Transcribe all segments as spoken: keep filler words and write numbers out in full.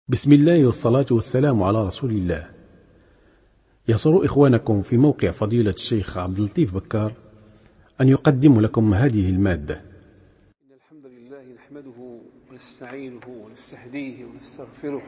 بسم الله والصلاة والسلام على رسول الله. يسر إخوانكم في موقع فضيلة الشيخ عبد اللطيف بكار أن يقدم لكم هذه المادة. إن الحمد لله نحمده ونستعينه ونستهديه ونستغفره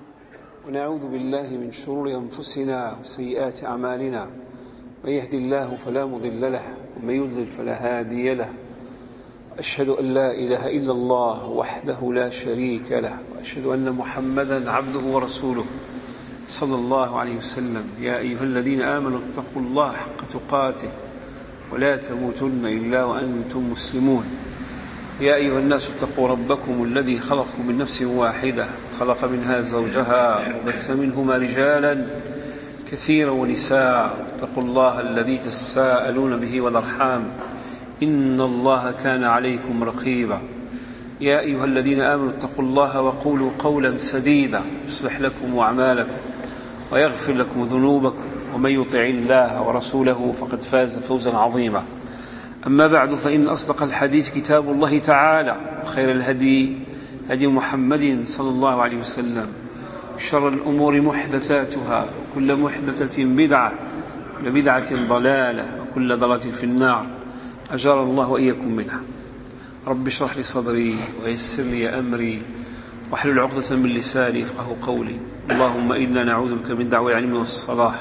ونعوذ بالله من شرور أنفسنا وسيئات أعمالنا، من يهدي الله فلا مضل له ومن يضلل فلا هادي له. أشهد أن لا إله إلا الله وحده لا شريك له، وأشهد أن محمدا عبده ورسوله صلى الله عليه وسلم. يا أيها الذين آمنوا اتقوا الله حق تقاته ولا تموتن إلا وأنتم مسلمون. يا أيها الناس اتقوا ربكم الذي خلقكم من نفس واحدة، خلق منها زوجها وبث منهما رجالا كثيرا ونساء. اتقوا الله الذي تساءلون به والأرحام، إن الله كان عليكم رقيبا. يا أيها الذين آمنوا اتقوا الله وقولوا قولا سديدا يصلح لكم أعمالكم ويغفر لكم ذنوبكم، ومن يطع الله ورسوله فقد فاز فوزا عظيما. أما بعد، فإن أصدق الحديث كتاب الله تعالى، وخير الهدي هدي محمد صلى الله عليه وسلم، شر الأمور محدثاتها، وكل محدثة بدعة، وكل بدعة ضلالة، وكل ضلالة في النار، أجار الله وإياكم منها. رب اشرح لي صدري ويسر لي أمري واحلل عقدة من لساني يفقهوا قولي. اللهم إنا نعوذ بك من دعوى العلم والصلاح،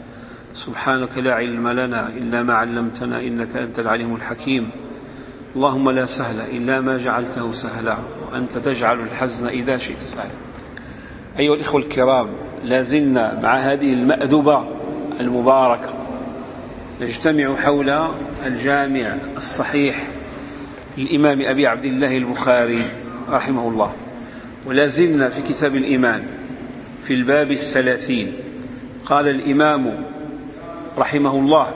سبحانك لا علم لنا إلا ما علمتنا إنك أنت العليم الحكيم. اللهم لا سهل إلا ما جعلته سهلا، وأنت تجعل الحزن إذا شئت سهلا. أيها الإخوة الكرام، لازلنا مع هذه المأدبة المباركة نجتمع حول الجامع الصحيح للإمام أبي عبد الله البخاري رحمه الله، ولازلنا في كتاب الإيمان في الباب الثلاثين. قال الإمام رحمه الله: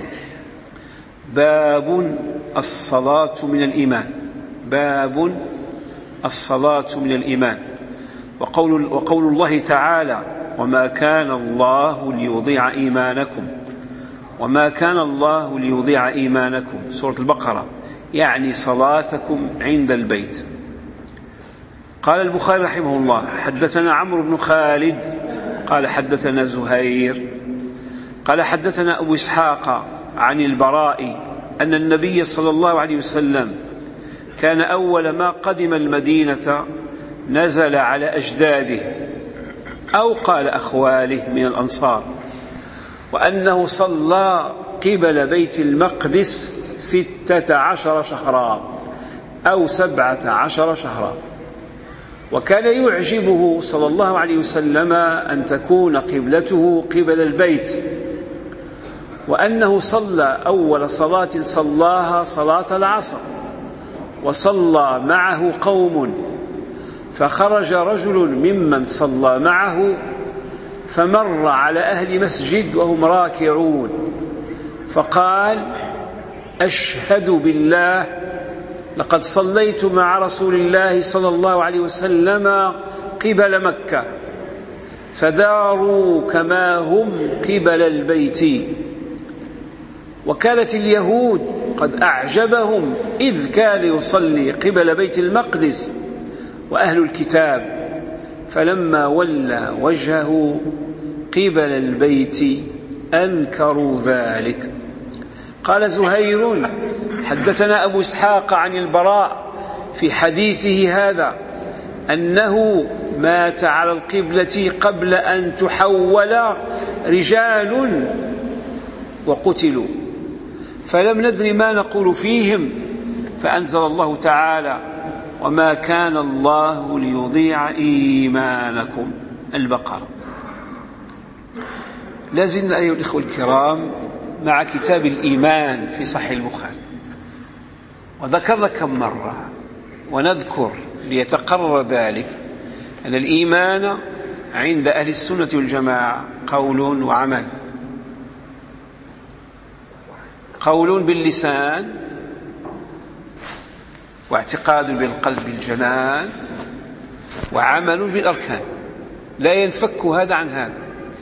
باب الصلاة من الإيمان. باب الصلاة من الإيمان. وقول, وقول الله تعالى: وما كان الله ليضيع إيمانكم. وما كان الله ليضيع إيمانكم، سورة البقرة، يعني صلاتكم عند البيت. قال البخاري رحمه الله: حدثنا عمرو بن خالد قال حدثنا زهير قال حدثنا أبو إسحاق عن البراء أن النبي صلى الله عليه وسلم كان أول ما قدم المدينة نزل على أجداده، أو قال أخواله من الأنصار، وأنه صلى قبل بيت المقدس ستة عشر شهرا أو سبعة عشر شهرا. وكان يعجبه صلى الله عليه وسلم أن تكون قبلته قبل البيت، وأنه صلى أول صلاة صلاها صلاة العصر، وصلى معه قوم، فخرج رجل ممن صلى معه فمر على أهل مسجد وهم راكعون، فقال: أشهد بالله لقد صليت مع رسول الله صلى الله عليه وسلم قبل مكة، فداروا كما هم قبل البيت. وكانت اليهود قد أعجبهم إذ كان يصلي قبل بيت المقدس وأهل الكتاب، فلما ولى وجهه قبل البيت أنكروا ذلك. قال زهير: حدثنا أبو إسحاق عن البراء في حديثه هذا أنه مات على القبلة قبل أن تحول رجال وقتلوا، فلم ندر ما نقول فيهم، فأنزل الله تعالى: وما كان الله ليضيع إيمانكم. البقرة. لازلنا أيها الإخوة الكرام مع كتاب الإيمان في صحيح البخاري، وذكرنا كم مرة ونذكر ليتقرر ذلك أن الإيمان عند أهل السنة والجماعة قول وعمل. قول باللسان، واعتقاد بالقلب بالجنان، وعمل بالأركان، لا ينفك هذا عن هذا.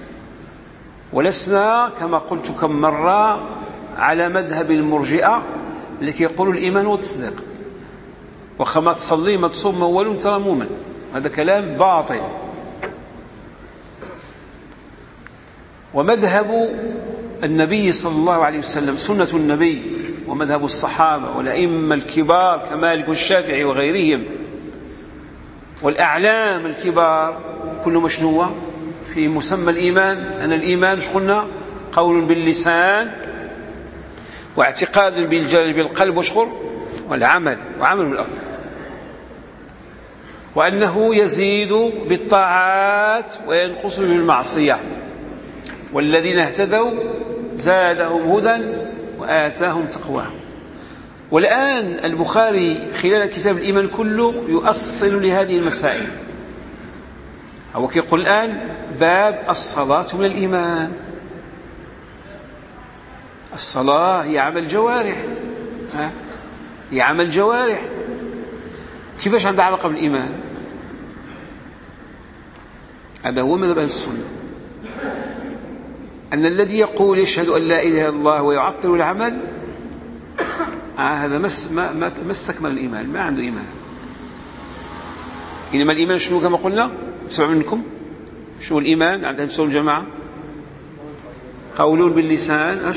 ولسنا كما قلت كم مرة على مذهب المرجئة التي يقولوا الإيمان والتصديق، وخما تصلي ما تصوم ما والو انت راه مؤمن. هذا كلام باطل، ومذهب النبي صلى الله عليه وسلم، سنة النبي، ومذهب الصحابة والأئمة الكبار كمالك والشافعي وغيرهم والأعلام الكبار، كل مشنوع في مسمى الإيمان. أن الإيمان مش قلنا قول باللسان واعتقاد بالجلال بالقلب وشخر والعمل وعمل بالأرض، وأنه يزيد بالطاعات وينقص بالمعصية، والذين اهتدوا زادهم هدى وآتاهم تقواهم. والآن البخاري خلال كتاب الإيمان كله يؤصل لهذه المسائل. هو يقول الآن باب الصلاة من الإيمان. الصلاة هي عمل جوارح، هي عمل جوارح. كيفاش عندها علاقة بالإيمان؟ هذا هو مذهب أهل السنة، أن الذي يقول يشهد أن لا إله إلا الله ويعطل العمل آه هذا مس ما ما ما استكمل الإيمان، ما عنده إيمان. إنما الإيمان شنو كما قلنا؟ سمع منكم شنو الإيمان عند أهل السنة والجماعة؟ قول باللسان أش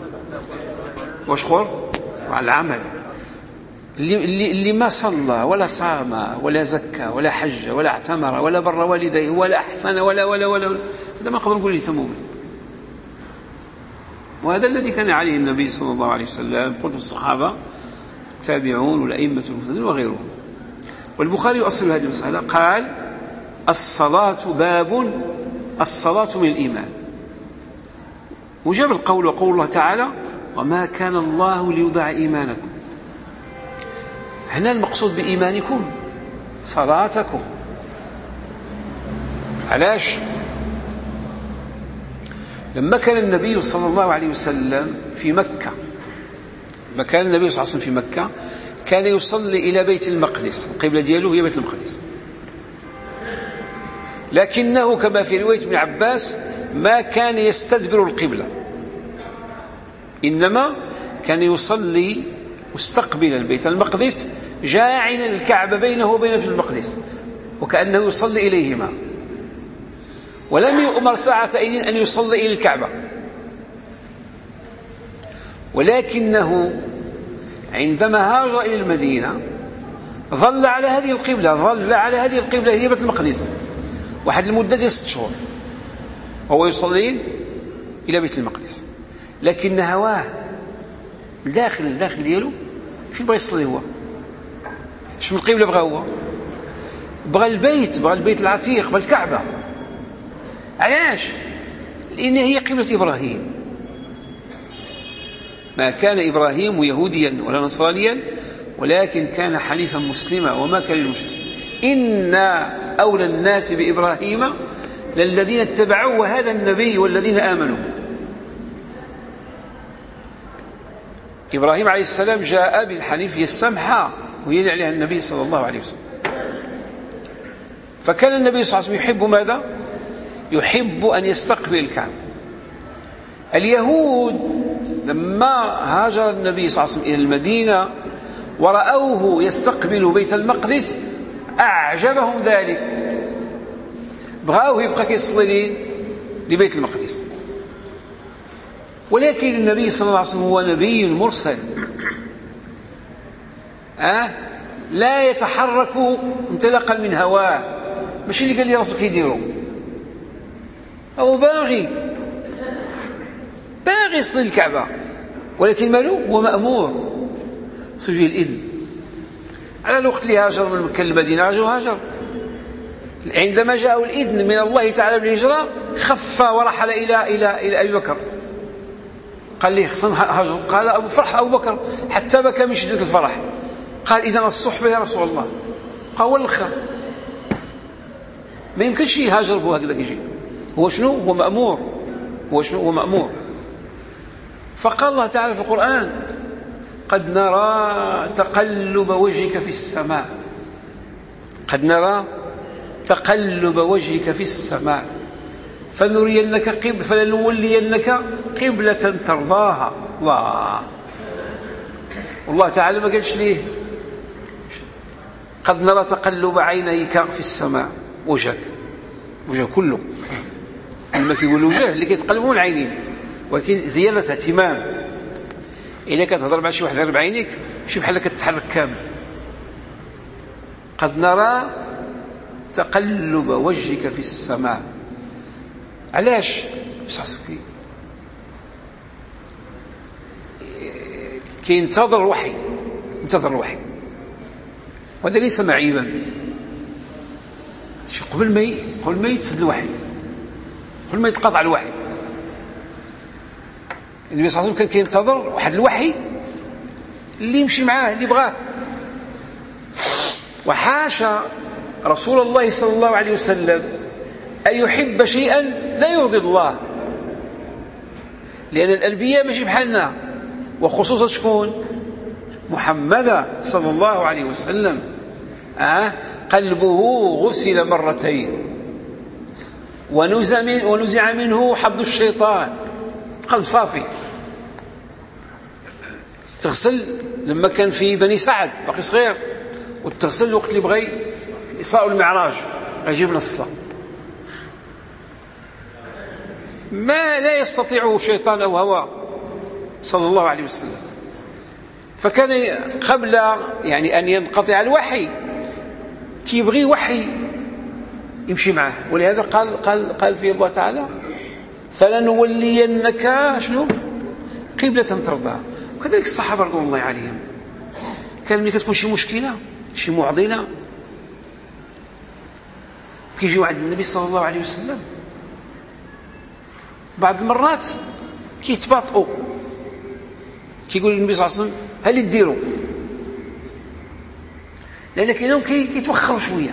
واشخر وعلى العمل. اللي, اللي, اللي ما صلى ولا صام ولا زكى ولا حج ولا اعتمر ولا بر والديه ولا أحسن ولا ولا ولا هذا ما قدر نقول لي تمومن. وهذا الذي كان عليه النبي صلى الله عليه وسلم، قلت الصحابة التابعون والأئمة المهتدون وغيرهم. والبخاري يؤصل هذه المسألة، قال الصلاة باب الصلاة من الإيمان، وجاب القول وقول الله تعالى وما كان الله ليضيع إيمانكم. هنا المقصود بإيمانكم صلاتكم. علاش؟ لما كان النبي صلى الله عليه وسلم في مكة، لما كان النبي صلى الله عليه وسلم في مكة كان يصلي إلى بيت المقدس، القبلة دياله هي بيت المقدس، لكنه كما في رواية ابن عباس ما كان يستدبر القبلة، إنما كان يصلي مستقبلا بيت المقدس جاعلا الكعبة بينه وبين بيت المقدس وكأنه يصلي إليهما، ولم يؤمر ساعة إذن أن يصلي إلى الكعبة. ولكنه عندما هاجر إلى المدينة ظل على هذه القبلة، ظل على هذه القبلة هي بيت المقدس واحد المدة ديال ست شهور وهو يصلي إلى بيت المقدس، لكن هواه داخل الداخل دياله فين بغى يصلي هو؟ شنو القبلة بغى هو؟ بغى البيت، بغى البيت العتيق، بغى الكعبة. علاش؟ لأن هي قبلة إبراهيم. ما كان إبراهيم يهوديا ولا نصرانيا، ولكن كان حنيفا مسلما وما كان للمشركين. إن أولى الناس بإبراهيم للذين اتبعوه، وهذا النبي والذين آمنوا. إبراهيم عليه السلام جاء بالحنيفية السمحة ويدعي عليها النبي صلى الله عليه وسلم. فكان النبي صلى الله عليه وسلم يحب ماذا؟ يحب أن يستقبل الكعبة. اليهود لما هاجر النبي صلى الله عليه وسلم إلى المدينة ورأوه يستقبل بيت المقدس أعجبهم ذلك، بغاوه يبقى كيصلي لبيت المقدس. ولكن النبي صلى الله عليه وسلم هو نبي مرسل، أه؟ لا يتحرك انطلاقا من هواه، ماشي اللي قال لي راسو كيديرو، هو باغي باغي يصلي الكعبة، ولكن مالو هو مأمور سجل الإذن. على الوقت اللي هاجر من مكة للمدينة هاجر هاجر عندما جاءه الإذن من الله تعالى بالهجرة خف ورحل إلى إلى إلى أبي بكر، قال لي خصنا هاجر، قال أبو فرح أبو بكر حتى بكى من شدة الفرح، قال إذن الصحبة يا رسول الله، قال والخير ما يمكنش يهاجر هو هكذا يجي، هو شنو؟ هو مأمور، هو شنو؟ هو مأمور. فقال الله تعالى في القرآن قد نرى تقلب وجهك في السماء، قد نرى تقلب وجهك في السماء فنرينك قبل فلنولينك قبلة ترضاها. الله والله تعالى ما قالش ليه قد نرى تقلب عينيك في السماء، وجهك وجهك كله لما كيقول الوجه اللي كيتقلبوا العينين، ولكن زيادة اهتمام. إلا كتهضر مع شي واحد غير بعينيك ماشي بحال كتحرك كامل. قد نرى تقلب وجهك في السماء. علاش؟ بصحصك كينتظر الوحي، ينتظر الوحي، وهذا ليس معيبا. قبل ما قبل ما يتسد الوحي، قبل ما يتقطع الوحي، النبي صلى الله عليه وسلم كان كينتظر واحد الوحي اللي يمشي معاه، اللي بغاه. وحاشا رسول الله صلى الله عليه وسلم أن يحب شيئا لا يرضي الله، لأن الأنبياء ماشي بحالنا، وخصوصا شكون؟ محمد صلى الله عليه وسلم. أه؟ قلبه غسل مرتين ونزع منه حظ الشيطان، قلب صافي. تغسل لما كان في بني سعد باقي صغير، وتغسل الوقت اللي بغي في الإسراء والمعراج يجيب لنا الصلاة، ما لا يستطيعه شيطان أو هوى صلى الله عليه وسلم. فكان قبل يعني أن ينقطع الوحي كيبغي وحي يمشي معه، ولهذا قال قال قال في الله تعالى: فلنولينك شنو؟ قبلة ترضاها. وكذلك الصحابة رضوان الله عليهم، كان ملي كتكون شي مشكلة شي معضلة كيجيو عند النبي صلى الله عليه وسلم، بعض المرات كيتباطئوا، كيقول النبي صلى الله عليه وسلم: هل ديروا؟ لأن كاينهم كيتوخروا شوية.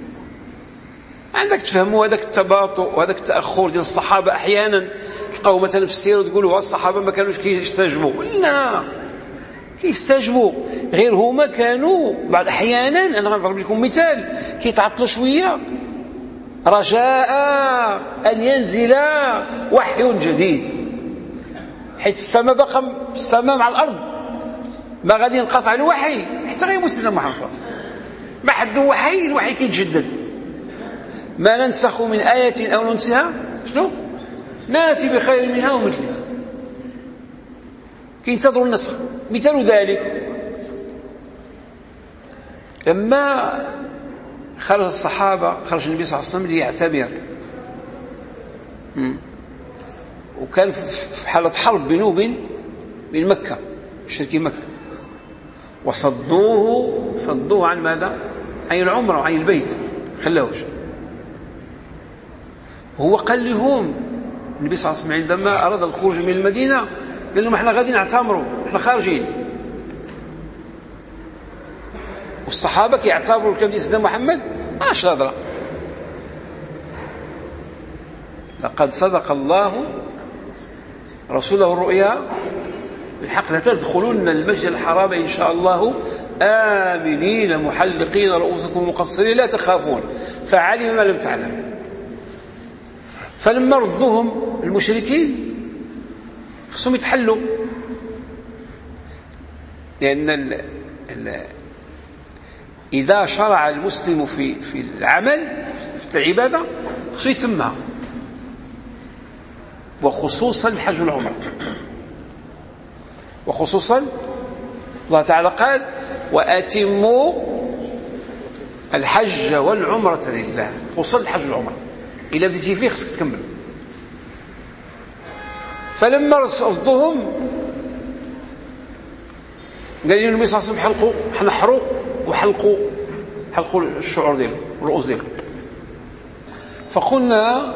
عندك تفهموا هذاك التباطؤ وهذاك التأخر ديال الصحابة. أحيانا تلقاو مثلا في السيرة تقولوا الصحابة ما كانوش كيستجبوا، لا كيستجبوا، غير هما كانوا بعض أحيانا، أنا غنضرب لكم مثال، كيتعطلوا شوية رجاء أن ينزل وحي جديد، حيث السماء بقى السماء مع الأرض ما غادي ينقطع الوحي حتى غيموت سيدنا محمد صلى الله عليه وسلم. ما حد وحي، الوحي كيتجدد. ما ننسخ من آية أو ننسها شنو؟ ناتي بخير منها ومثلها. كينتظروا النسخ. مثال ذلك لما خرج الصحابة، خرج النبي صلى الله عليه وسلم ليعتمر، وكان في حالة حرب بينه وبين بين مكة، مشركين مكة، وصدوه صدوه عن ماذا؟ عن العمرة وعن البيت، خلاوش. هو قال لهم النبي صلى الله عليه وسلم عندما أراد الخروج من المدينة قال لهم: احنا غادي نعتمروا، احنا خارجين. والصحابة كيعتبروا الكلام ديال سيدنا محمد اش هضره. لقد صدق الله رسوله الرؤيا بالحق: لتدخلن المسجد الحرام إن شاء الله آمنين محلقين رؤوسكم مقصرين لا تخافون فعلم ما لم تعلم. فلما ردوهم المشركين خصهم يتحلوا، لأن ال ال إذا شرع المسلم في في العمل في العبادة خصو يتمها، وخصوصا الحج والعمرة. وخصوصا الله تعالى قال: وأتموا الحج والعمرة لله. خصوصا الحج والعمرة إلا بديتي فيه خصك تكمل. فلما رصدوهم قال لي النبي صلى الله عليه وسلم: حلقوا حنحروا وحلقوا حلقوا الشعور ديالهم والرؤوس ديالهم. فقلنا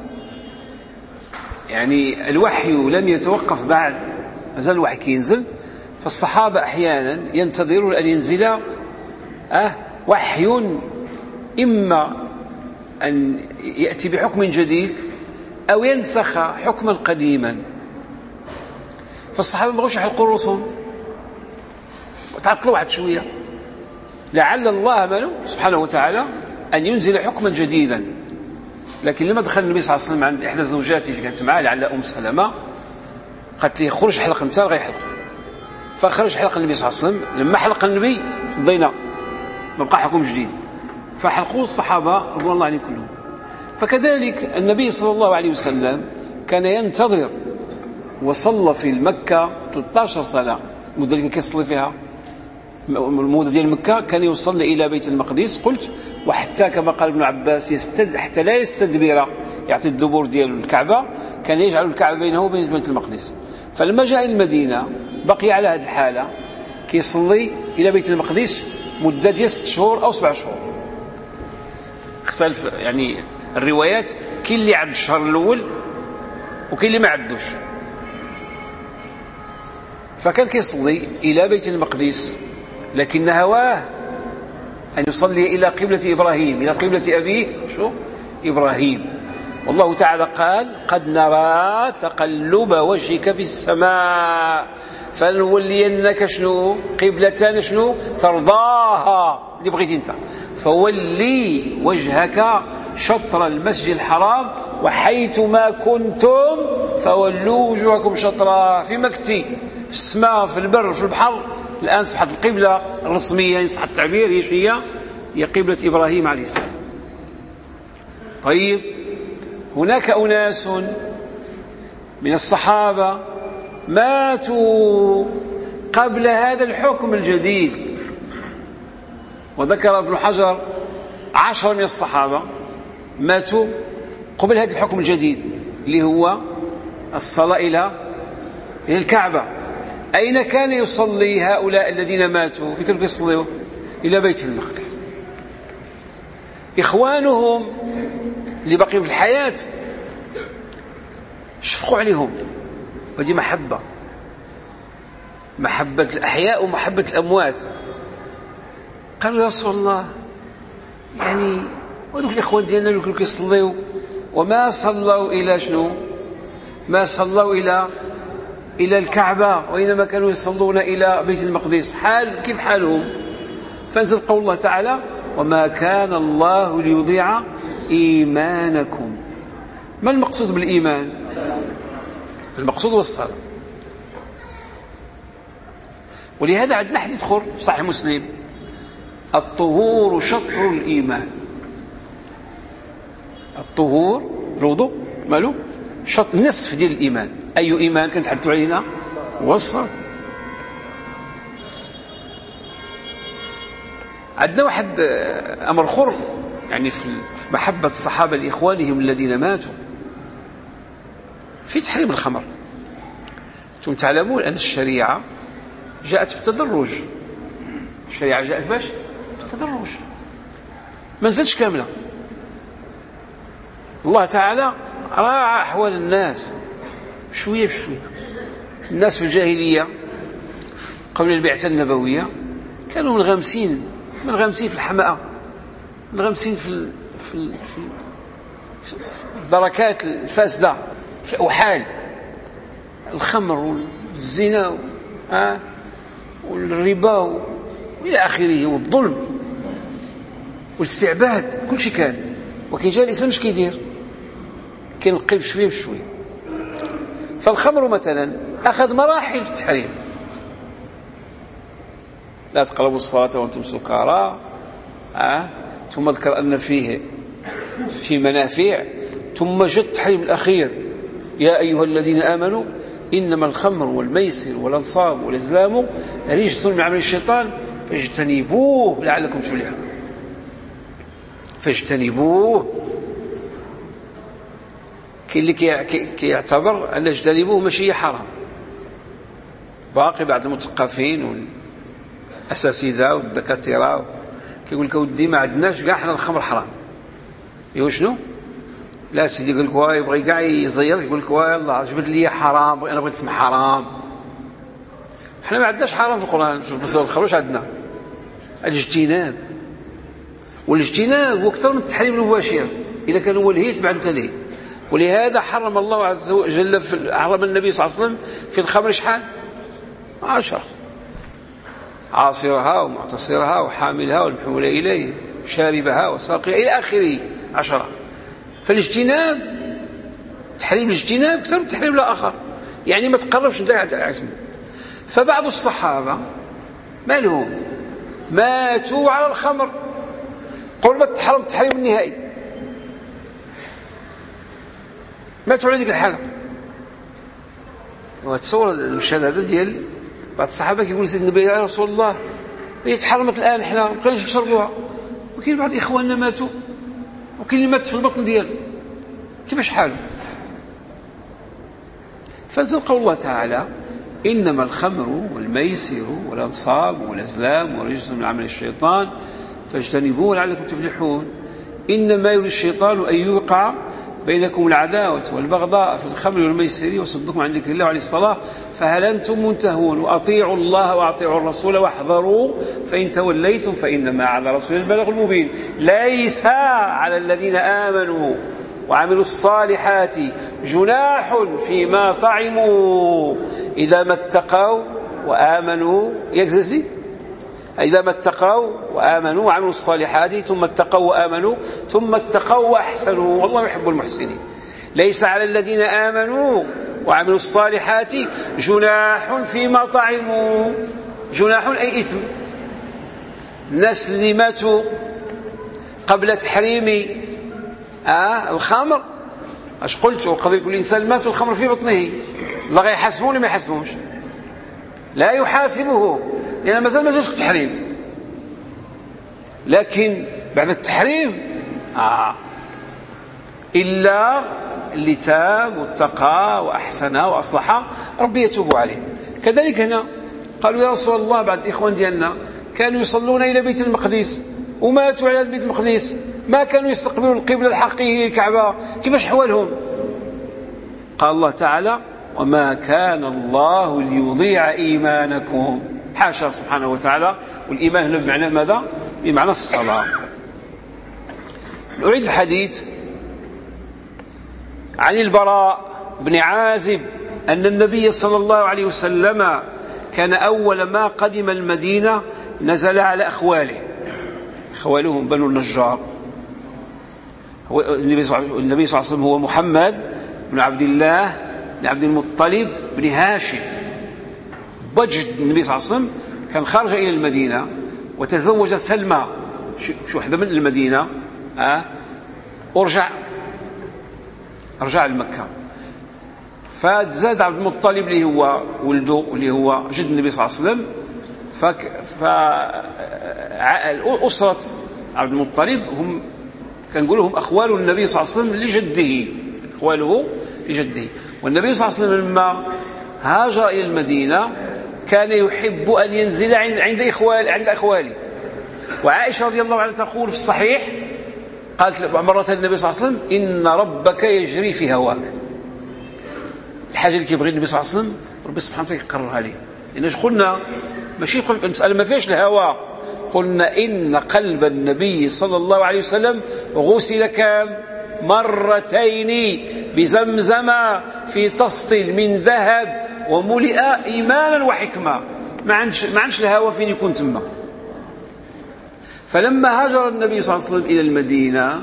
يعني الوحي لم يتوقف بعد، مازال الوحي كينزل. فالصحابة أحيانا ينتظرون أن ينزل أه وحي، إما أن يأتي بحكم جديد أو ينسخ حكما قديما. فالصحابة ما بغوش يحلقوا رؤوسهم وتعطلوا واحد شوية، لعل الله ماله سبحانه وتعالى أن ينزل حكما جديدا. لكن لما دخل النبي صلى الله عليه وسلم عند إحدى زوجاته اللي كانت معاه لعل أم سلمة، قالت لي: خرج حلق مثال غير يحلق. فخرج حلق النبي صلى الله عليه وسلم. لما حلق النبي فضينا، ما بقى حكم جديد، فحلقوا الصحابة رضوان الله عليهم كلهم. فكذلك النبي صلى الله عليه وسلم كان ينتظر وصلى في مكة ثلاثة عشر سنة، المدة اللي كان يصلي فيها المدة ديال مكة كان يصلي إلى بيت المقدس. قلت وحتى كما قال ابن عباس يستد حتى لا يستدبر، يعطي الدبور ديال الكعبة، كان يجعل الكعبة بينه وبين بيت المقدس. فلما جاء المدينة بقي على هذه الحالة، كيصلي إلى بيت المقدس مدة ديال ست شهور أو سبع شهور، اختلف يعني الروايات، كاين اللي عد الشهر الأول وكاين اللي ما عدوش. فكان كيصلي إلى بيت المقدس، لكن هواه أن يصلي إلى قبلة إبراهيم، إلى قبلة أبيه شو إبراهيم. والله تعالى قال قد نرى تقلب وجهك في السماء فلنولينك شنو قبلة شنو ترضاها اللي بغيتي انت، فولي وجهك شطر المسجد الحرام وحيث ما كنتم فولوا وجوهكم شطرا، في مكتي في السماء في البر في البحر. الآن أصبحت القبلة الرسمية إن صح التعبير هي هي هي قبلة إبراهيم عليه السلام. طيب هناك أناس من الصحابة ماتوا قبل هذا الحكم الجديد، وذكر ابن حجر عشرة من الصحابة ماتوا قبل هذا الحكم الجديد اللي هو الصلاة إلى الكعبة. أين كان يصلي هؤلاء الذين ماتوا؟ في كانوا يصلوا إلى بيت المقدس. إخوانهم اللي باقيين في الحياة شفقوا عليهم، ودي محبة، محبة الأحياء ومحبة الأموات. قالوا يا رسول الله يعني وذوك الإخوان ديالنا اللي كانوا يصلوا وما صلوا إلى شنو؟ ما صلوا إلى إلى الكعبة، وإنما كانوا يصلون إلى بيت المقدس، حال كيف حالهم؟ فانزل قول الله تعالى وما كان الله ليضيع إيمانكم. ما المقصود بالإيمان؟ المقصود هو الصلاة. ولهذا عندنا حديث اخر في صحيح مسلم الطهور شطر الإيمان. الطهور الوضوء ماله شطر نصف ديال الإيمان. أي إيمان كنت حدثوا علينا؟ هو الصلاة. عندنا واحد أمر خر يعني في محبة الصحابة لإخوانهم الذين ماتوا في تحريم الخمر. أنتم تعلمون أن الشريعة جاءت بالتدرج. الشريعة جاءت باش بالتدرج، ما نزلتش كاملة. الله تعالى راعى أحوال الناس شوية بشوية. الناس في الجاهلية قبل البعثة النبوية كانوا منغمسين منغمسين في الحماءة، منغمسين في في في الدركات الفاسدة، في الأوحال، الخمر والزنا ها والربا وإلى آخره والظلم والاستعباد، كل شيء كان. وكي جاء الإسلام اش كيدير؟ كينقلب شوية بشوية. فالخمر مثلا أخذ مراحل في التحريم، لا تقربوا الصلاة وأنتم سكارى، أه؟ ثم ذكر أن فيه في منافع، ثم جاء التحريم الأخير يا أيها الذين آمنوا إنما الخمر والميسر والأنصاب والأزلام رجس من عمل الشيطان فاجتنبوه لعلكم تفلحون. فاجتنبوه كاين اللي كيعتبر أن اجتنبوه ماشي حرام. باقي بعض المثقفين والأساتذة والدكاترة كيقول لك ودي ما عندناش كاع حنا الخمر حرام. ايوا شنو؟ لا سيدي يقول لك واي يبغي كاع يزير، يقول لك واي الله جبت لي حرام، انا بغيت نسمع حرام. حنا ما عندناش حرام في القرآن، في الخمر واش عندنا؟ الاجتناب. والاجتناب هو اكثر من التحريم المباشر اذا كان هو الهي تبع انت ليه. ولهذا حرم الله عز وجل في حرم النبي صلى الله عليه وسلم في الخمر شحال؟ عشرة، عاصرها ومعتصرها وحاملها والمحمول إليه شاربها وساقيها إلى آخره، عشرة. فالاجتناب تحريم الاجتناب أكثر من تحريم الآخر، يعني ما تقربش انت. فبعض الصحابة ما لهم ماتوا على الخمر قرب التحرم التحريم النهائي، ماتوا على ديك الحالة. وتصور المشاهدة ديال بعض الصحابة كيقول سيدنا النبي يا رسول الله هي تحرمت الآن حنا ما بقيناش نشربوها، وكاين بعض إخواننا ماتوا وكاين اللي مات في البطن ديالو، كيفاش حاله؟ فنزل قول الله تعالى إنما الخمر والميسر والأنصاب والأزلام ورجس من عمل الشيطان فاجتنبوه لعلكم تفلحون. إنما يريد الشيطان أن يوقع بينكم العداوة والبغضاء في الخمر والميسر وصدكم عن ذكر الله وعن الصلاة فهل أنتم منتهون وأطيعوا الله وأطيعوا الرسول واحذروا فإن توليتم فإنما على رسول البلاغ المبين. ليس على الذين آمنوا وعملوا الصالحات جناح فيما طعموا إذا ما اتقوا وآمنوا يجزي إذا ما اتقوا وآمنوا وعملوا الصالحات ثم اتقوا وآمنوا ثم اتقوا وأحسنوا والله يحب المحسنين. ليس على الذين آمنوا وعملوا الصالحات جناح فيما طعموا، جناح أي إثم. الناس اللي ماتوا قبل تحريم آه الخمر اش قلت قضية كل إنسان مات والخمر في بطنه لا غيحاسبوه ولا ما يحاسبوش؟ لا يحاسبه لأن مازال ما جاش التحريم، لكن بعد التحريم آه إلا اللي تاب واتقى وأحسن وأصلح ربي يتوب عليه. كذلك هنا قالوا يا رسول الله بعد الإخوان ديالنا كانوا يصلون إلى بيت المقدس وماتوا على بيت المقدس ما كانوا يستقبلوا القبلة الحقيقية الكعبة، كيفاش حوالهم؟ قال الله تعالى وما كان الله ليضيع إيمانكم، حاشا سبحانه وتعالى. والإيمان هنا بمعنى ماذا؟ بمعنى الصلاة. نعيد الحديث عن البراء بن عازب أن النبي صلى الله عليه وسلم كان أول ما قدم المدينة نزل على أخواله، أخوالهم بنو النجار. النبي صلى الله عليه وسلم هو محمد بن عبد الله بن عبد المطلب بن هاشم بجد النبي صلى الله عليه وسلم. كان خرج إلى المدينة وتزوج سلمى شو واحدة من المدينة أه ورجع رجع لمكة. فزاد عبد المطلب اللي هو ولده اللي هو جد النبي صلى الله عليه وسلم. فأسرة عبد المطلب هم كنقول لهم أخوال النبي صلى الله عليه وسلم لجده، أخواله لجده. والنبي صلى الله عليه وسلم لما هاجر إلى المدينة كان يحب أن ينزل عند إخوال عند أخواله. وعائشة رضي الله عنها تقول في الصحيح قالت مرة النبي صلى الله عليه وسلم إن ربك يجري في هواك. الحاجة اللي كيبغي النبي صلى الله عليه وسلم ربي سبحانه وتعالى يقررها ليه، لأن قلنا ماشي المسألة ما فيهاش الهوى، قلنا إن قلب النبي صلى الله عليه وسلم غسل كام مرتين بزمزم في طست من ذهب وملئ إيمانا وحكمة. ما عندش ما عندش الهوى فين يكون تما. فلما هاجر النبي صلى الله عليه وسلم إلى المدينة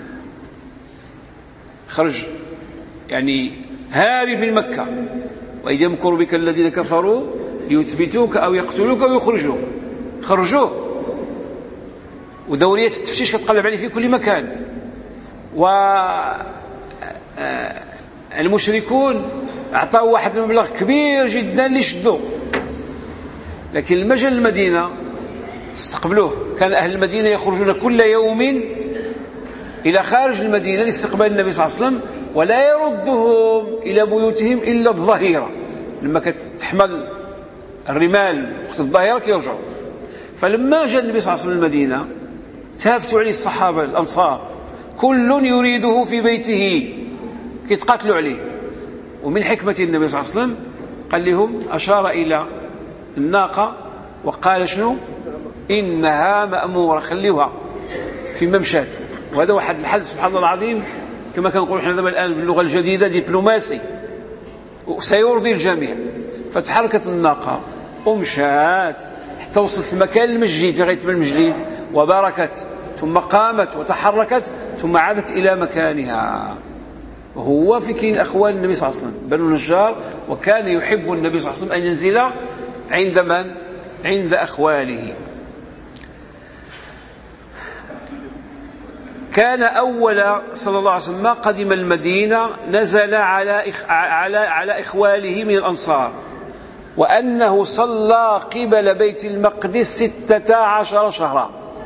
خرج يعني هارب من مكة، وإذ يمكر بك الذين كفروا ليثبتوك أو يقتلوك أو يخرجوك. خرجوه ودورية التفتيش كتقلب عليه في كل مكان. والمشركون أعطاه واحد المبلغ كبير جدا ليشدوه، لكن لما جاء المدينة استقبلوه. كان أهل المدينة يخرجون كل يوم إلى خارج المدينة لاستقبال النبي صلى الله عليه وسلم، ولا يردهم إلى بيوتهم إلا الظهيرة، لما كتحمل الرمال وقت الظهيرة كيرجعوا. فلما جاء النبي صلى الله عليه وسلم المدينة تهافتوا عليه الصحابة الأنصار، كل يريده في بيته كيتقاتلوا عليه. ومن حكمة النبي صلى الله عليه وسلم قال لهم أشار إلى الناقة وقال شنو؟ إنها مأمورة، خليوها في ممشات. وهذا واحد الحل سبحان الله العظيم كما كنقول احنا دابا الآن باللغة الجديدة دبلوماسي وسيرضي الجميع. فتحركت الناقة ومشات حتى وصلت المكان المجيد في غاية المجليد وباركت، ثم قامت وتحركت ثم عادت إلى مكانها. وهو في كين أخوال النبي صلى الله عليه وسلم بنو النجار، وكان يحب النبي صلى الله عليه وسلم أن ينزل عند من؟ عند أخواله. كان أول صلى الله عليه وسلم ما قدم المدينة نزل على على على إخواله من الأنصار، وأنه صلى قبل بيت المقدس ستة عشر شهرا،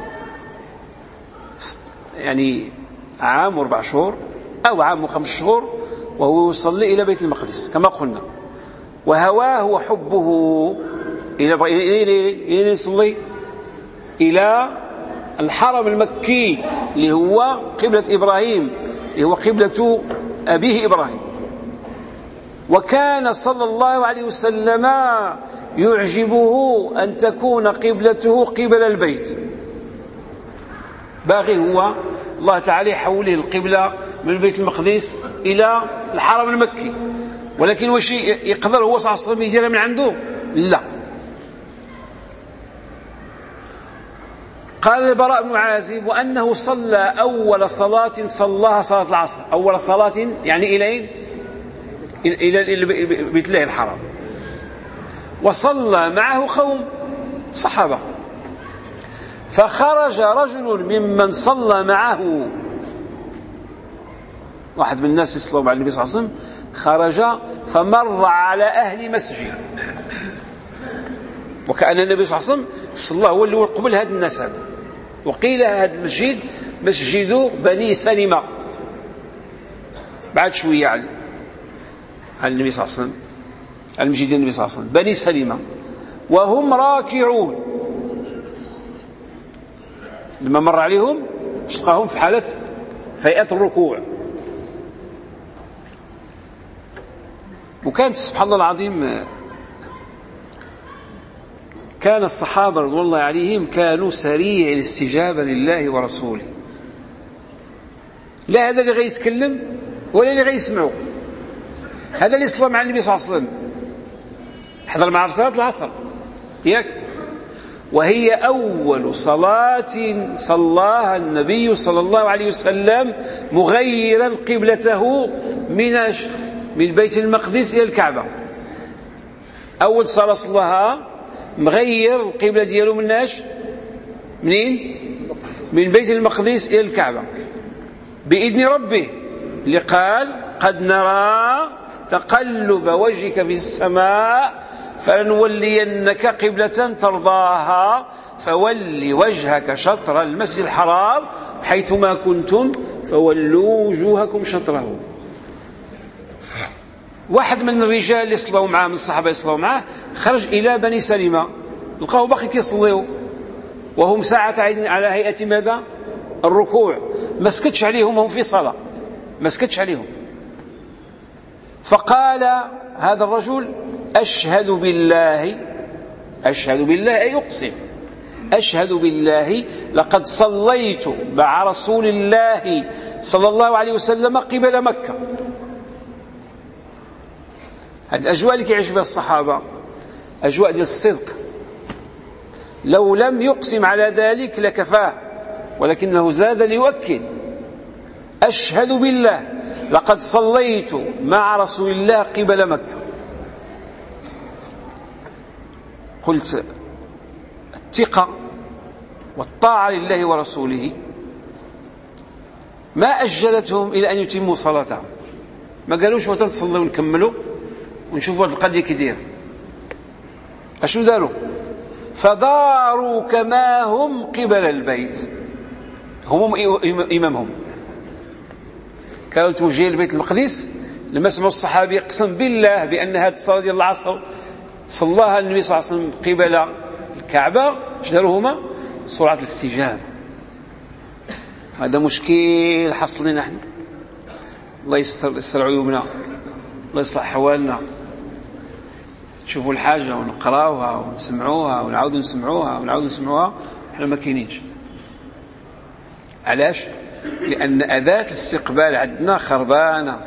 يعني عام واربع شهور أو عام وخمس شهور وهو يصلي إلى بيت المقدس كما قلنا. وهواه وحبه إلى إلى يصلي إلى الحرم المكي اللي هو قبلة إبراهيم، اللي هو قبلة أبيه إبراهيم. وكان صلى الله عليه وسلم يعجبه أن تكون قبلته قبل البيت، باغي هو الله تعالى يحوله القبلة من بيت المقدس إلى الحرم المكي، ولكن واش يقدر هو صلى الله عليه وسلم يديرها من عنده؟ لا. قال البراء بن عازب وأنه صلى أول صلاة صلاها صلاة العصر، أول صلاة يعني إلى إلى بيت الله الحرام، وصلى معه قوم صحابة، فخرج رجل ممن صلى معه، واحد من الناس يصلوا مع النبي صلى الله عليه وسلم، خرج فمر على أهل مسجد، وكأن النبي صلى الله عليه وسلم صلى هو اللي قبل هذا الناس هذا. وقيل هذا المسجد مسجد بني سلمة، بعد شوية على النبي صلى الله عليه وسلم، على مسجد النبي صلى الله عليه وسلم، بني سلمة، وهم راكعون. لما مر عليهم لقاهم في حالة هيئة الركوع. وكانت سبحان الله العظيم كان الصحابة رضي الله عليهم كانوا سريع الاستجابة لله ورسوله، لا هذا اللي غيتكلم ولا اللي غيسمعه، هذا اللي صلى مع النبي صلى الله عليه وسلم حضر مع صلاة العصر ياك، وهي أول صلاة صلاها النبي صلى الله عليه وسلم مغيرا قبلته من من بيت المقدس إلى الكعبة. أول صلاة صلاها مغير القبلة ديالو مناش منين؟ من بيت المقدس إلى الكعبة بإذن ربه، اللي قال قد نرى تقلب وجهك في السماء فلنولينك قبلة ترضاها فول وجهك شطر المسجد الحرام حيثما كنتم فولوا وجوهكم شطره. واحد من الرجال اللي صلوا معاه من الصحابة يصلوا معاه خرج إلى بني سلمة، لقاه باقي كيصليوا وهم ساعة على هيئة ماذا؟ الركوع، ما سكتش عليهم وهم في صلاة، ما سكتش عليهم. فقال هذا الرجل أشهد بالله، أشهد بالله أي أقسم، أشهد بالله لقد صليت مع رسول الله صلى الله عليه وسلم قبل مكة. هذه الأجواء اللي كيعيش فيها الصحابة أجواء ديال الصدق، لو لم يقسم على ذلك لكفاه، ولكنه زاد ليؤكد أشهد بالله لقد صليت مع رسول الله قبل مكة. قلت الثقة والطاعة لله ورسوله ما أجلتهم إلى أن يتموا صلاتهم، ما قالوش وتنصلي ونكملوا ونشوفوا هذه القضية كدير. أشو داروا؟ فداروا كما هم قبل البيت، هم إمامهم، كانوا توجهين لبيت المقدس. لما سمعوا الصحابي يقسم بالله بأن هذه الصلاة ديال العصر صلاها النبي صلى الله عليه وسلم قبل الكعبة، اش داروا هما؟ سرعة الاستجابة. هذا مشكل حصل لنا نحن، الله يستر يستر عيوبنا، الله يصلح حوالنا. نشوفوا الحاجة ونقراوها ونسمعوها ونعاودوا نسمعوها ونعاودوا نسمعوها، احنا ما كاينينش. علاش؟ لأن أداة الاستقبال عندنا خربانة.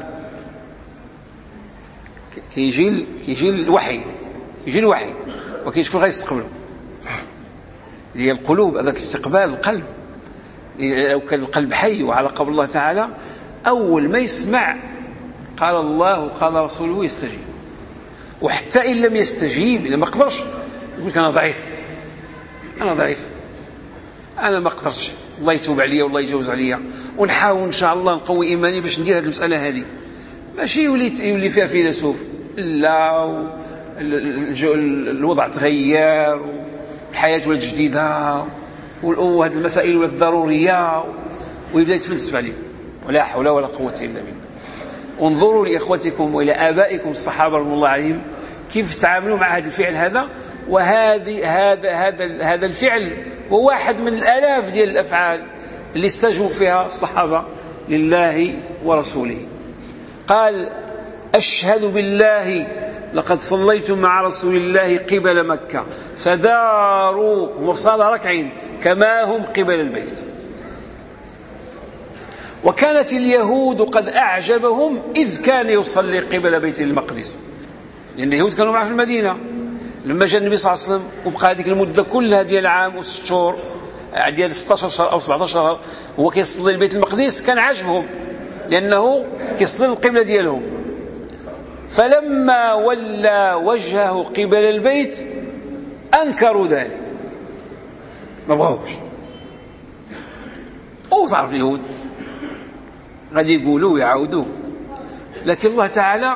كيجي كيجي الوحي، يجي الوحي وكاين شكون غيستقبله؟ هي القلوب، أداة الاستقبال القلب. لو كان القلب حي وعلى قبل الله تعالى أول ما يسمع قال الله قال رسوله يستجيب. وحتى إن لم يستجيب، إذا ما قدرش يقول لك أنا ضعيف، أنا ضعيف، أنا ما قدرتش، الله يتوب عليا والله يجوز عليا، ونحاول إن شاء الله نقوي إيماني باش ندير هذه المسألة هذه. ماشي يولي يولي فيها فيلسوف، لا الوضع تغير والحياة ولات جديدة وهذه المسائل ولات ضرورية ويبدأ يتفلسف عليه. ولا حول ولا قوة إلا بالله. انظروا لإخوتكم وإلى آبائكم الصحابة رضي الله عليهم كيف تعاملوا مع هذا الفعل هذا. وهذه هذا هذا هذا الفعل هو واحد من الآلاف ديال الأفعال اللي استجوب فيها الصحابة لله ورسوله. قال: أشهد بالله لقد صليت مع رسول الله قبل مكة فداروا وصلى ركعين كما هم قبل البيت. وكانت اليهود قد أعجبهم إذ كان يصلي قبل بيت المقدس، لأن اليهود كانوا معه في المدينة. لما جاء النبي صلى الله عليه وسلم وبقى هذيك المدة كلها ديال عام وست شهور ديال ستة عشر شهر أو سبعة عشر شهر هو كيصلي البيت المقدس، كان عجبهم لأنه كيصلي القبلة ديالهم. فلما ولى وجهه قبل البيت أنكروا ذلك، ما بغاوش. وتعرف اليهود غادي يقولوا ويعاودوا، لكن الله تعالى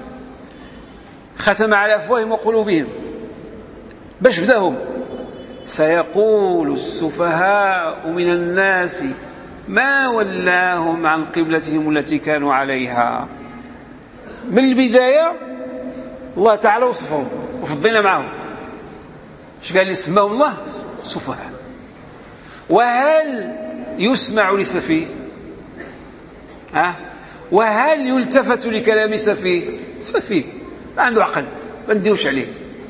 ختم على أفواههم وقلوبهم. باش بداهم: سيقول السفهاء من الناس ما ولاهم عن قبلتهم التي كانوا عليها. من البداية الله تعالى وصفهم وفضلنا معهم. ايش قال لي؟ سماهم الله سفهاء. وهل يسمع لسفيه؟ ها؟ وهل يلتفت لكلام سفيه؟ سفيه ما عنده عقل، ما نديوش عليه.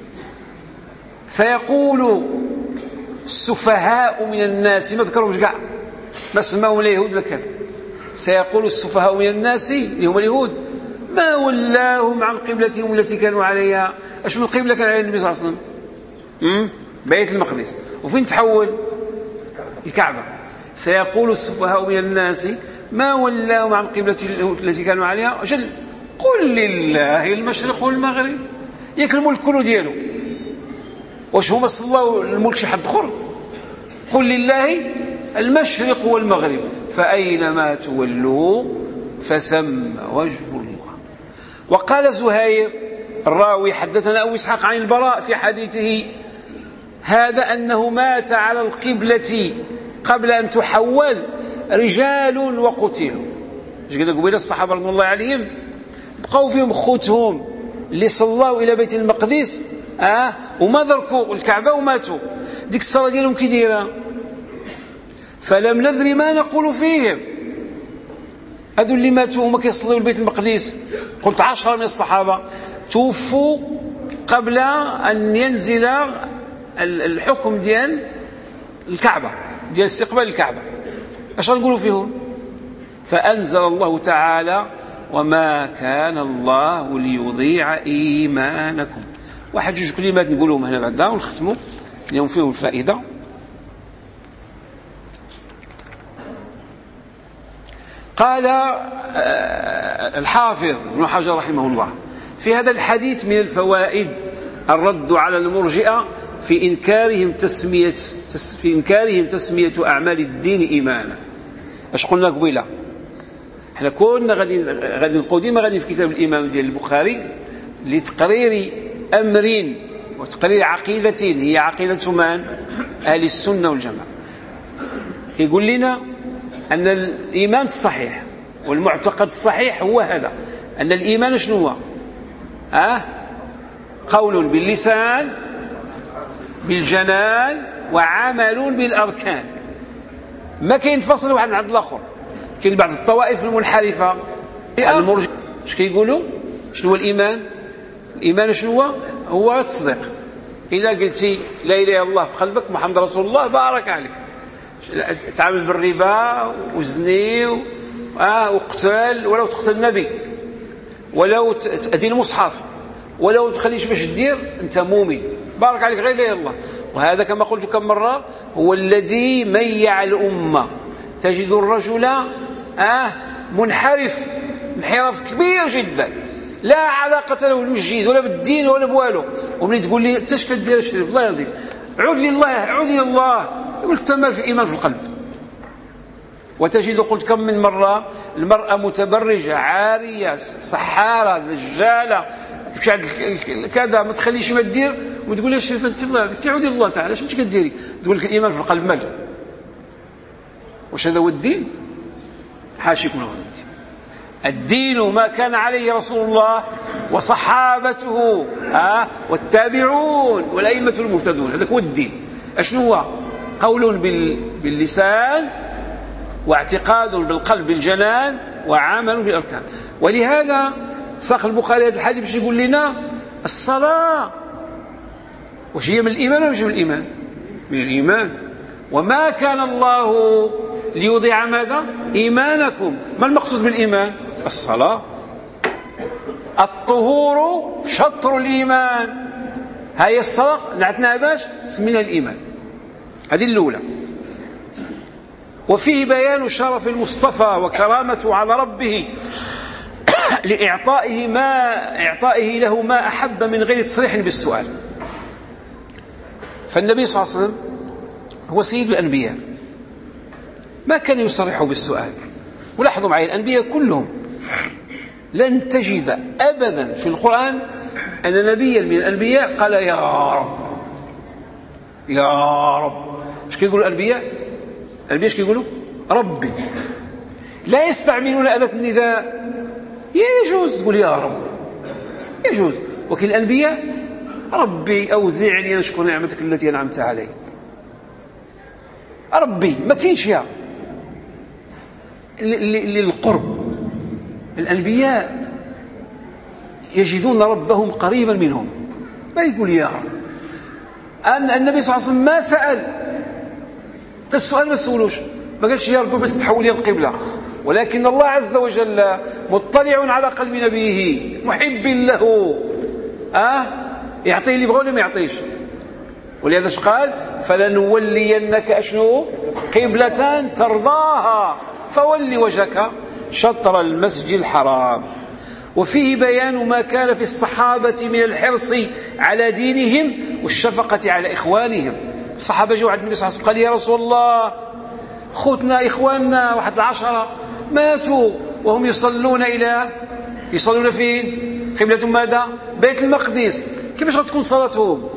سيقول السفهاء من الناس، ما ذكرهمش كاع، ما سماهم اليهود بكذا. سيقول السفهاء من الناس اللي هم اليهود ما ولاهم عن قبلتهم التي كانوا عليها. اش من القبلة كان عليها النبي صلى الله عليه وسلم؟ بيت المقدس. وفين تحول؟ الكعبة. سيقول السفهاء من الناس ما ولاهم عن قبلتهم التي كانوا عليها. أجل قل لله المشرق والمغرب، ياك الملك كله ديالو. واش هما صلاو الملك شي حد اخر؟ قل لله المشرق والمغرب فأينما تولوا فثم وجه الله. وقال زهير الراوي حدثنا أبو إسحاق عن البراء في حديثه هذا أنه مات على القبلة قبل أن تحول رجال وقتلوا. اش قال قبيله الصحابة رضي الله عليهم بقوا فيهم خوتهم اللي صلاوا إلى بيت المقدس آه وما دركوا الكعبة وماتوا. ديك الصلاة ديالهم كي دايره؟ فلم ندري ما نقول فيهم. هذو اللي ماتوا وما كيصلوا البيت المقدس قلت عشرة من الصحابة توفوا قبل أن ينزل الحكم ديال الكعبة، ديال استقبال الكعبة. اش نقولوا فيهم؟ فأنزل الله تعالى وما كان الله ليضيع إيمانكم. واحد جوج كلمات نقولهم هنا بعدا ونختموا اليوم فيهم الفائدة. قال الحافظ ابن حجر رحمه الله في هذا الحديث من الفوائد الرد على المرجئة في إنكارهم تسمية في إنكارهم تسمية أعمال الدين إيمانا. اش قلنا قبيله؟ احنا كنا غادي غادي نقول ديما غادي في كتاب الإمام ديال البخاري لتقرير أمر وتقرير عقيدة هي عقيدة من؟ أهل السنة والجماعة. يقول لنا أن الإيمان الصحيح والمعتقد الصحيح هو هذا، أن الإيمان شنو هو؟ أه؟ قول باللسان بالجنان وعمل بالأركان. ما كاين فصل واحد عند الآخر. كاين بعض الطوائف المنحرفة المرجئة اش كيقولوا؟ شنو هو الإيمان؟ الإيمان شنو هو؟ هو التصديق. إذا قلتي لا إله إلا الله في قلبك محمد رسول الله بارك عليك. تعامل بالربا وزني آه وقتل ولو تقتل النبي ولو تأدي المصحف ولو تخليش باش تدير أنت مؤمن بارك عليك غير لا إله إلا الله. وهذا كما قلت كم مرة هو الذي ميع الأمة. تجد الرجل آه منحرف انحراف كبير جدا لا علاقة له بالمسجد ولا بالدين ولا بوالو، ومن تقول لي انت اش كدير؟ الله يرضيك عود لله عود الى الله يقول لك تمام في الايمان في القلب. وتجد قلت كم من مرة المرأة متبرجة عارية سحارة دجالة كذا ما تخليش ما تدير وتقول لها شوف انت الله تعودي الله تعالى شنو كديري تقول لك الايمان في القلب مال واش هذا هو الدين حاشيكم هذا الدين الدين ما كان عليه رسول الله وصحابته آه والتابعون والأئمة المهتدون هذا هو الدين اشنو هو قول باللسان واعتقاد بالقلب بالجنان وعمل بالأركان ولهذا ساق البخاري هذا الحديث باش يقول لنا الصلاة واش هي من الإيمان ولا مش من الإيمان من الإيمان وما كان الله ليضيع ماذا إيمانكم ما المقصود بالإيمان الصلاة الطهور شطر الإيمان هاي الصلاة نعتناها باش سمينا الإيمان هذه الأولى وفيه بيان شرف المصطفى وكرامته على ربه لإعطائه ما إعطائه له ما أحب من غير تصريح بالسؤال فالنبي صلى الله عليه وسلم هو سيد الأنبياء ما كان يصرح بالسؤال ولاحظوا معي الأنبياء كلهم لن تجد أبدا في القرآن أن نبيا من الأنبياء قال يا رب يا رب ايش كيقولوا الأنبياء الأنبياء ايش كيقولوا ربي لا يستعملون أداة النداء يجوز تقول يا رب يجوز ولكن الأنبياء ربي أوزعني أن أشكر نعمتك التي أنعمت علي ربي ما كاينش يا للقرب الأنبياء يجدون ربهم قريبا منهم ما يقول يا رب أن النبي صلى الله عليه وسلم ما سأل السؤال ما سولوش ما قالش يا رب بس تحول لي القبلة ولكن الله عز وجل مطلع على قلب نبيه محب له أه؟ يعطيه اللي يبغى ولا ما يعطيش ولهذا قال فلنولينك أشنو قبلة ترضاها فولي وجهك شطر المسجد الحرام وفيه بيان ما كان في الصحابة من الحرص على دينهم والشفقة على إخوانهم الصحابة جاءوا عند النبي صلى الله عليه وسلم قال يا رسول الله خوتنا إخواننا واحد العشرة ماتوا وهم يصلون إلى يصلون فين قبلة ماذا بيت المقدس كيفاش غتكون صلاتهم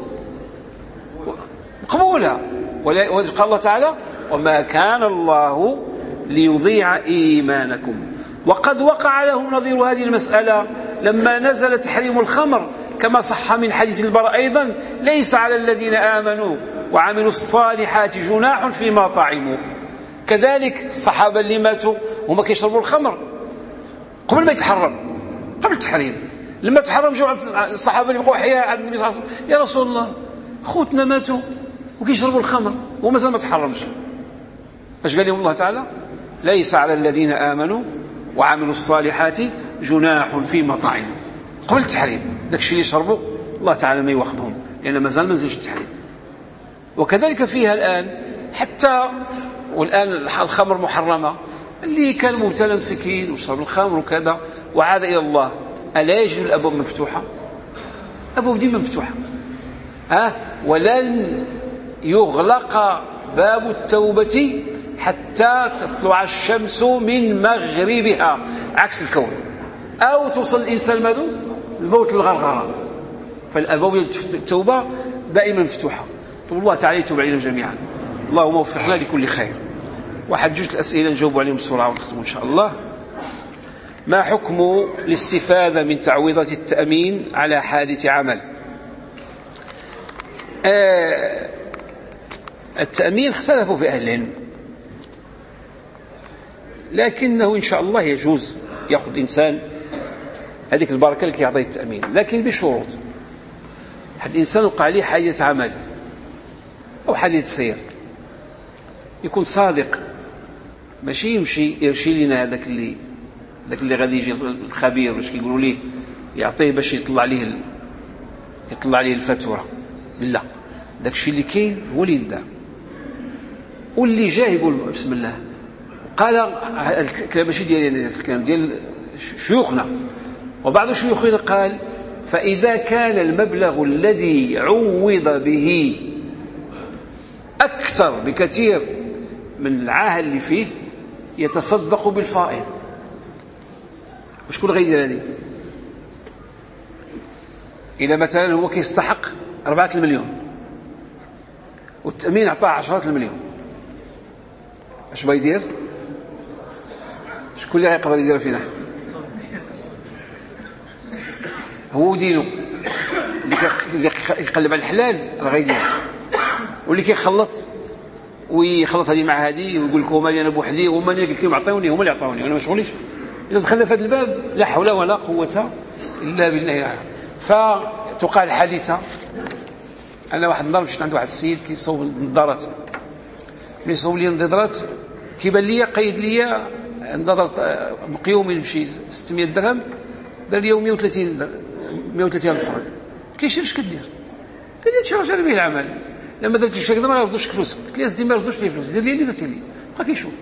مقبولة وقال الله تعالى وما كان الله ليضيع إيمانكم وقد وقع لهم نظير هذه المسألة لما نزل تحريم الخمر كما صح من حديث البراء أيضا ليس على الذين آمنوا وعملوا الصالحات جناح فيما طعموا كذلك الصحابة اللي ماتوا هما كيشربوا الخمر قبل ما يتحرم قبل التحريم لما تحرم جوا الصحابة اللي بقوا حياء عند النبي صلى الله عليه وسلم يا رسول الله خوتنا ماتوا وكيشربوا الخمر ومازال ما تحرمش اش قال لهم الله تعالى ليس على الذين آمنوا وعملوا الصالحات جناح فيما طعموا قبل التحريم داك الشيء اللي يشربوا الله تعالى ما يواخذهم لأن مازال ما نزلش التحريم وكذلك فيها الآن حتى والآن الخمر محرمة اللي كان مبتلى مسكين وشرب الخمر وكذا وعاد إلى الله ألا يجد الأبواب مفتوحة أبواب ديما مفتوحة ها ولن يغلق باب التوبة حتى تطلع الشمس من مغربها عكس الكون أو توصل الإنسان ماذا الموت الغرغرة فالأبواب التوبة دائما مفتوحة طب الله تعالى يتوب علينا جميعا اللهم وفقنا لكل خير واحد جوج الأسئلة نجاوب عليهم بسرعة ونختم إن شاء الله ما حكم الاستفادة من تعويضات التأمين على حادث عمل آه التأمين اختلفوا في أهل العلم لكنه إن شاء الله يجوز يأخذ إنسان هذيك البركة اللي يعطيه التأمين لكن بشروط حد إنسان وقع عليه حادث عمل أو حادث سير يكون صادق ماشي يمشي يرشي لنا هذاك اللي ذاك اللي غادي يجي الخبير واش كيقولوا ليه يعطيه باش يطلع عليه ال... يطلع عليه الفاتوره لا داك الشيء اللي كاين هو اللي يدار واللي جا يقول بسم الله قال الكلام ماشي ديالي انا الكلام ديال شيوخنا وبعض شيوخنا قال فإذا كان المبلغ الذي عوض به أكثر بكثير من العاهة اللي فيه يتصدق بالفائض. وشكون غيدير هذه؟ إذا مثلا هو كيستحق أربعة المليون والتأمين أعطاه عشرة المليون، اش بغا يدير؟ شكون اللي غيقدر يدير فينا؟ هو ودينه اللي يقلب على الحلال راه غيدير، واللي كيخلط ويخلط هذه مع هذه ويقول لك هما لي انا بوحدي وهما اللي قلت لهم عطيوني هما اللي عطاوني انا ما شغليش. اذا دخلنا في هذا الباب لا حول ولا قوه الا بالله العلي. فتقال الحادثه انا واحد النهار مشيت عند واحد السيد كيصوب النظارات، ملي صوب لي النظارات كيبان لي قيد لي نظاره مقيوم بشي ستمائة درهم، دار لي مائة وثلاثين مائة وثلاثين الف فرنك. قلت له شي اش كدير؟ قال لي هادشي راه جاري به العمل، لما درتي هكذا ما غيردوش فلوسك. قلت له سيدي ما يردوش لي فلوس، دير لي اللي درتي لي. بقى كيشوف.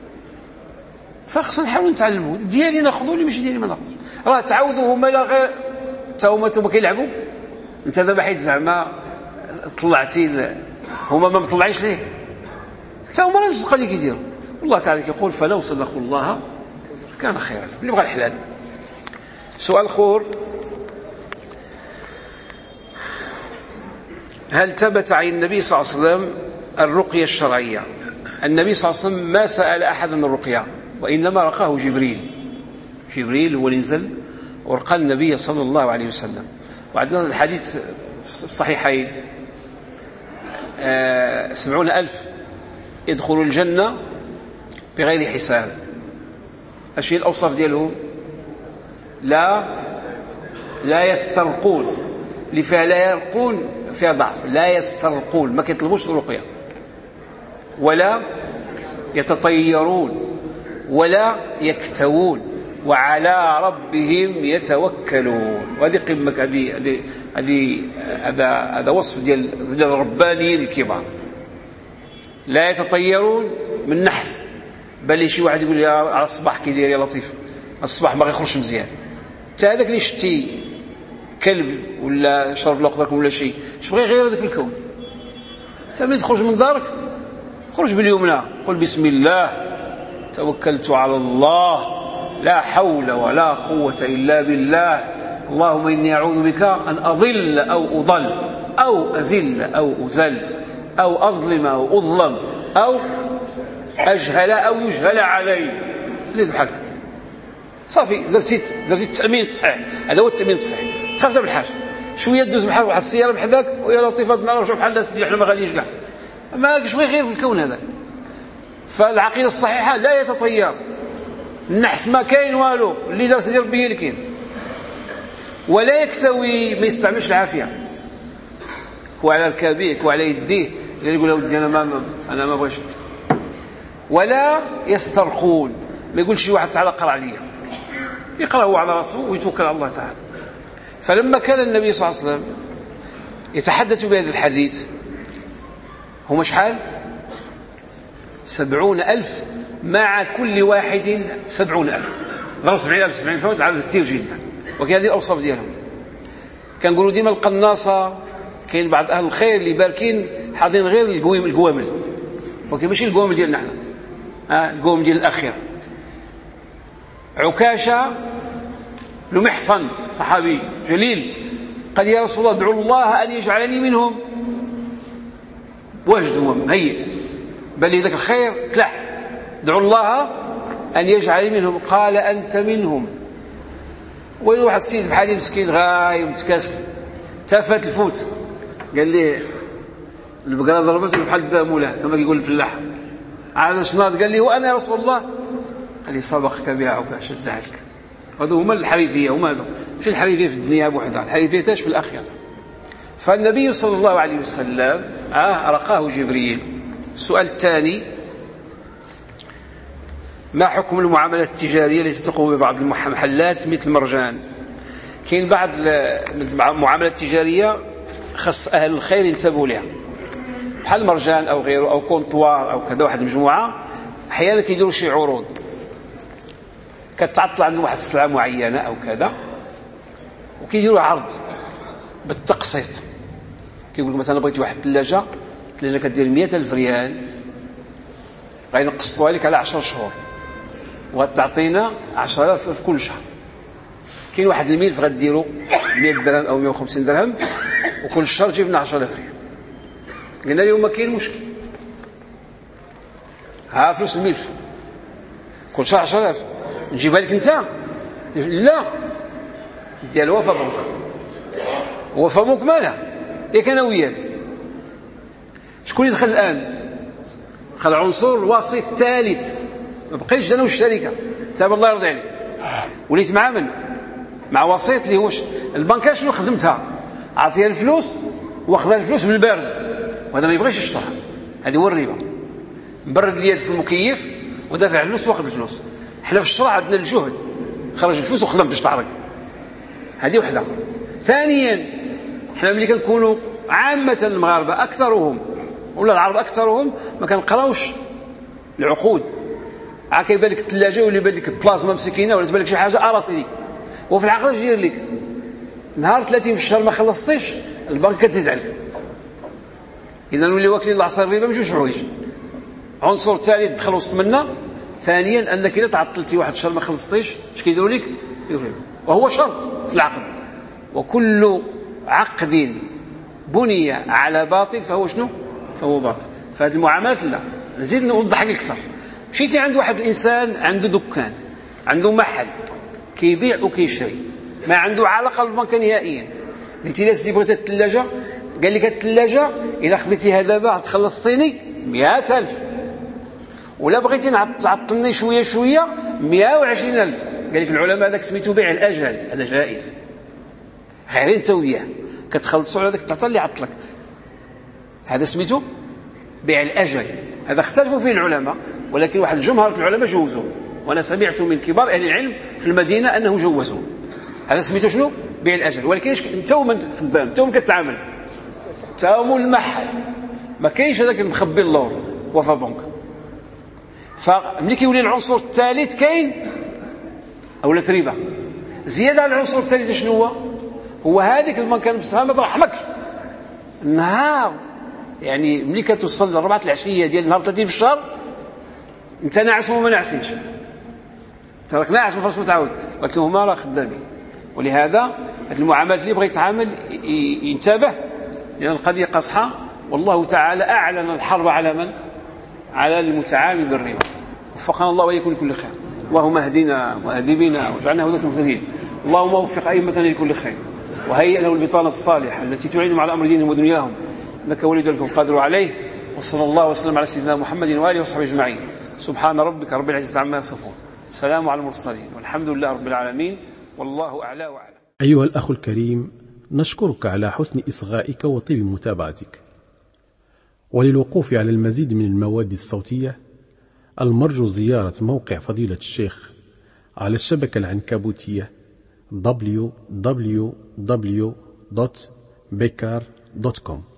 فخصنا نحاول نتعلموا ديالي ناخذوا اللي ماشي ديالي ما ناخذوش. راه تعاودوا هما لا غير تا هما تا كيلعبوا. انت دابا حيت زعما طلعتي هما ما مطلعينش ليه، تا هما راه نفس القضيه كيديروا. والله تعالى كيقول فلو صدقوا الله كان خيرا اللي بغى الحلال. سؤال اخر: هل ثبت عن النبي صلى الله عليه وسلم الرقية الشرعية؟ النبي صلى الله عليه وسلم ما سأل أحدا الرقية، وإنما رقاه جبريل. جبريل هو اللي نزل ورقى النبي صلى الله عليه وسلم. وعندنا الحديث في الصحيحين: آه سبعون ألف يدخلوا الجنة بغير حساب. أشي الأوصاف ديالهم؟ لا لا يسترقون، اللي فيها لا يرقون فيها ضعف. لا يسترقون ما كيطلبوش الرقية، ولا يتطيرون ولا يكتوون، وعلى ربهم يتوكلون. وهذه قمة، هذه هذه هذه هذا هذا وصف ديال ديال الربانيين الكبار. لا يتطيرون من نحس، بل شي واحد يقول لي على الصباح كيدير يا لطيف الصباح ما غيخرجش مزيان. حتى هذاك اللي شتي كلب ولا شرب لقدركم ولا شيء اش بغى يغير هذاك الكون. انت ملي تخرج من دارك خرج باليمنى، قل بسم الله توكلت على الله لا حول ولا قوة إلا بالله، اللهم إني أعوذ بك أن أضل أو أضل أو أزل أو أزل أو أظلم أو أظلم أو أجهل أو يجهل علي. زيد بحالك صافي، درتي درتي التأمين الصحيح. هذا هو التأمين الصحيح. تخاف بالحاجة شوية دوز بحال واحد السيارة بحال ويا لطيفة نرجعوا بحال الناس اللي احنا ما غاديينش كاع، ما كاش بغي غير في الكون هذا. فالعقيدة الصحيحة لا يتطير، النحس ما كاين والو، اللي دار سيدي ربي اللي كاين. ولا يكتوي، ما يستعملش العافية، هو على ركابيه وعلى يديه اللي يقول ودي انا ما انا ما بغيتش. ولا يسترخون، ما يقولش شي واحد تعالى قرا عليا، يقرا هو على راسه ويتوكل على الله تعالى. فلما كان النبي صلى الله عليه وسلم يتحدث بهذا الحديث هم شحال؟ سبعون ألف، مع كل واحد سبعون ألف. ضرب سبعين ألف سبعين ألف العدد كثير جدا. وكان هذه الأوصاف ديالهم. كنقولوا ديما القناصة، كاين بعض أهل الخير اللي باركين حاضرين غير القويم القوامل، ولكن ماشي القوامل ديالنا حنا، ها القوامل ديال الأخير. عكاشة بن محصن صحابي جليل قال يا رسول الله ادعو الله أن يجعلني منهم. واجد هو هيئ بل ذاك الخير تلح، ادعو الله أن يجعلني منهم. قال أنت منهم. وين واحد السيد بحالي مسكين غايب متكاسل تفات الفوت، قال لي البقرة ضربته بحال الدامولة كما يقول الفلاح. عاد شناض قال لي وأنا يا رسول الله؟ قال لي سبقك بها عكاش شدها لك. هذو هما الحريفية، هما هذو مش الحريفية في الدنيا بوحدها، الحريفية تاش في الآخرة. فالنبي صلى الله عليه وسلم آه رقاه جبريل. السؤال الثاني: ما حكم المعاملة التجارية التي تقوم ببعض المحلات مثل مرجان؟ كاين بعض المعاملات التجارية خص أهل الخير ينتبهوا لها، بحال مرجان أو غيره أو كونطوار أو كذا. واحد المجموعة أحيانا كيديروا شي عروض، كتعطل عندهم واحد السلعة معينة أو كذا، وكيديروا عرض بالتقسيط. كيقول لك مثلا بغيت واحد الثلاجة، الثلاجة كدير مئة ألف ريال، غينقسطوها لك على عشر شهور، وتعطينا عشرة آلاف في كل شهر. كاين واحد الملف غديروا مئة درهم أو مئة وخمسين درهم وكل شهر جبنا عشرة آلاف ريال. قلنا اليوم ما كاين مشكل، ها فلوس الملف كل شهر عشرة آلاف نجيبها لك أنت؟ لا، ديال وفا بنك. وفا بنك مالها؟ ياك أنا وياك. شكون اللي دخل الآن؟ دخل عنصر الوسيط الثالث، ما بقيتش انا والشركه. تابع الله يرضي عليك، وليت مع من؟ مع وسيط اللي هو البنكه. شنو خدمتها؟ عطيها الفلوس واخذها الفلوس بالبارد، وهذا ما يبغيش يشطح. هذه هو الربا. مبرد اليد في المكيف ودافع الفلوس واخذ الفلوس. حنا في الشرع عندنا الجهد، خرج الفلوس وخدم باش تحرك. هذه وحده. ثانيا حنا ملي كنكونوا عامه المغاربه اكثرهم ولا العرب اكثرهم ما كنقراوش العقود. عا كيبان لك الثلاجه ولا يبان لك البلازما مسكينه ولا تبان لك شي حاجه اراسي، وفي العقل اش يدير لك؟ نهار ثلاثين في الشهر ما خلصتيش البنك كتزيد عليك. اذا نولي واكلين العصير الربا من جوج حوايج. عنصر ثالث دخل وسط منا. ثانيا انك اذا تعطلتي واحد الشهر ما خلصتيش اش كيديروا لك؟ وهو شرط في العقد. وكل عقد بني على باطل فهو شنو؟ فهو باطل. فهذه المعاملات لا. نزيد نوضح لك اكثر. مشيتي عند واحد الانسان عنده دكان، عنده محل كيبيع وكيشري، ما عنده علاقه بالبنك نهائيا. قلتي له سيدي بغيت الثلاجه، قال لك الثلاجه الا خديتيها دابا تخلصتيني مئة ألف، ولا بغيتي تعطلني شويه شويه مئة وعشرين ألف. قال لك العلماء هذاك سميتو بيع الاجل، هذا جائز. غير انت وياه كتخلصوا على داك التعطيل اللي عطلك، هذا سميتو بيع الاجل. هذا اختلفوا فيه العلماء، ولكن واحد جمهرة العلماء جوزوه، وانا سمعت من كبار اهل العلم في المدينه انه جوزوه. هذا سميتو شنو؟ بيع الاجل. ولكن انت ومن خدام، انت ومن كتعامل، انت ومن المحل، ما كاينش هذاك المخبي اللور وفا بنك. فملي كيولي العنصر الثالث كاين اولا ربا. زياده على العنصر الثالث شنو هو؟ هو هذيك البنكه نفسها ما ترحمك. النهار يعني ملي كتوصل لأربعة العشيه ديال نهار ثلاثين في الشهر انت ناعس وما ناعسينش، تراك ناعس ما خلاص متعود، ولكن هما راه خدامين. ولهذا هذه المعاملات اللي بغى يتعامل ينتبه، لان القضيه قاصحه. والله تعالى اعلن الحرب على من؟ على المتعامل بالربا. وفقنا الله وإياكم لكل خير. اللهم اهدنا واهد بنا واجعلنا هداة مهتدين. اللهم وفق ائمتنا لكل خير، وهيئ له البطانه الصالحه التي تعينهم على امر دينهم ودنياهم، انك ولي ذلك القادر عليه. وصلى الله وسلم على سيدنا محمد واله وصحبه اجمعين. سبحان ربك رب العزه عما يصفون، سلام على المرسلين، والحمد لله رب العالمين، والله اعلى واعلم. أيها الأخ الكريم، نشكرك على حسن إصغائك وطيب متابعتك. وللوقوف على المزيد من المواد الصوتية المرجو زيارة موقع فضيلة الشيخ على الشبكة العنكبوتية دبليو دبليو دبليو دوت بكار دوت كوم.